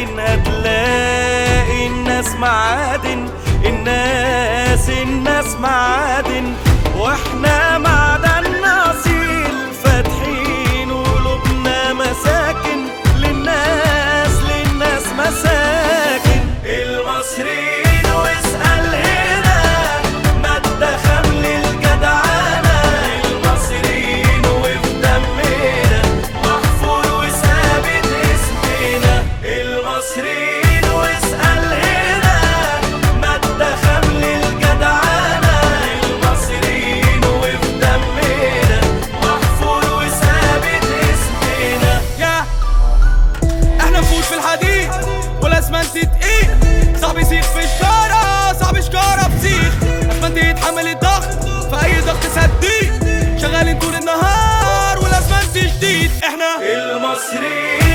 لكن هتلاقي الناس معادن، الناس معادن، واحنا معدن اصيل فاتحين قلوبنا مساكن للناس مساكن. المصريين واسأل هنا مادة خام للجدعانة، المصريين وفي دمنا محفور وثابت اسمنا. المصريين واسأل هنا مادة خام للجدعانة، المصريين وفي دمنا محفور وثابت اسمنا. احنا نفوت في الحديد والاسمنت تقيل، صعب يسيخ في الشارع، صعب شكارة بسيخ، اسمنت يتحمل الضغط في اي ضغط سديد، شغالين طول النهار والاسمنت شديد. احنا المصريين